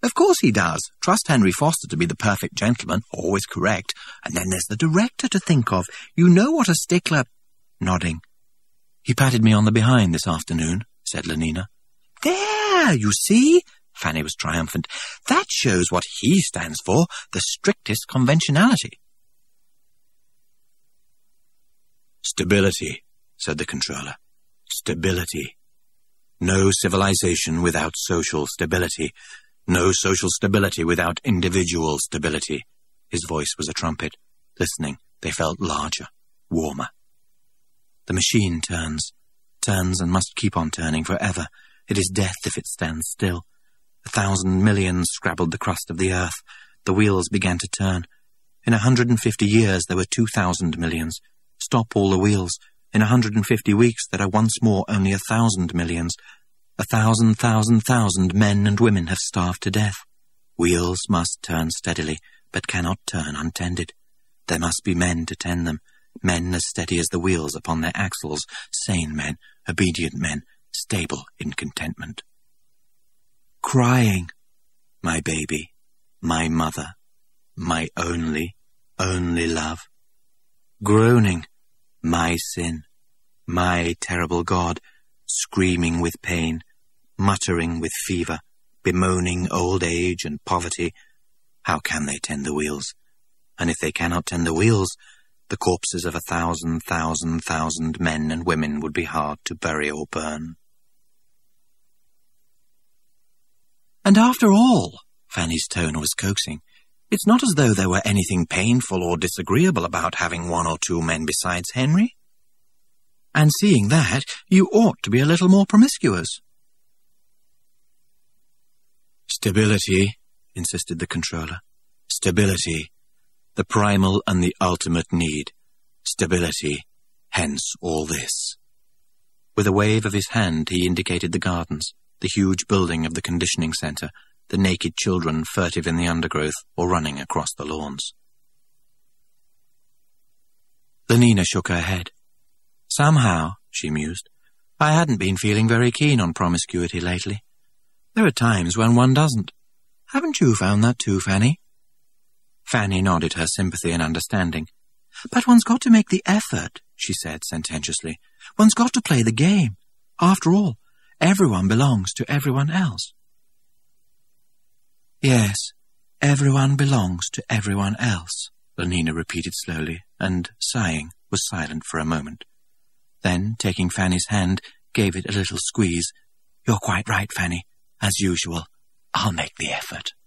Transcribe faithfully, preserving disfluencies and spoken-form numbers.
Of course he does. Trust Henry Foster to be the perfect gentleman, always correct. And then there's the director to think of. You know what a stickler—" Nodding. "He patted me on the behind this afternoon," said Lenina. "There, you see?" Fanny was triumphant. "That shows what he stands for, the strictest conventionality." "Stability," said the controller. "Stability. No civilization without social stability. No social stability without individual stability." His voice was a trumpet. Listening, they felt larger, warmer. "The machine turns, turns and must keep on turning forever. It is death if it stands still. A thousand millions scrabbled the crust of the earth. The wheels began to turn. In a hundred and fifty years there were two thousand millions. Stop all the wheels. In a hundred and fifty weeks there are once more only a thousand millions. A thousand, thousand, thousand men and women have starved to death. Wheels must turn steadily, but cannot turn untended. There must be men to tend them, men as steady as the wheels upon their axles, sane men, obedient men, stable in contentment. Crying, my baby, my mother, my only, only love. Groaning, my sin, my terrible God, screaming with pain, muttering with fever, bemoaning old age and poverty. How can they tend the wheels? And if they cannot tend the wheels, the corpses of a thousand, thousand, thousand men and women would be hard to bury or burn. And after all, Fanny's tone was coaxing, it's not as though there were anything painful or disagreeable about having one or two men besides Henry. And seeing that, you ought to be a little more promiscuous. Stability, insisted the controller. Stability, the primal and the ultimate need. Stability, hence all this. With a wave of his hand he indicated the gardens, the huge building of the conditioning centre, the naked children furtive in the undergrowth or running across the lawns. Lenina shook her head. Somehow, she mused, I hadn't been feeling very keen on promiscuity lately. There are times when one doesn't. Haven't you found that too, Fanny? Fanny nodded her sympathy and understanding. But one's got to make the effort, she said sententiously. One's got to play the game. After all, everyone belongs to everyone else. Yes, everyone belongs to everyone else, Lenina repeated slowly, and, sighing, was silent for a moment. Then, taking Fanny's hand, gave it a little squeeze. You're quite right, Fanny. As usual, I'll make the effort.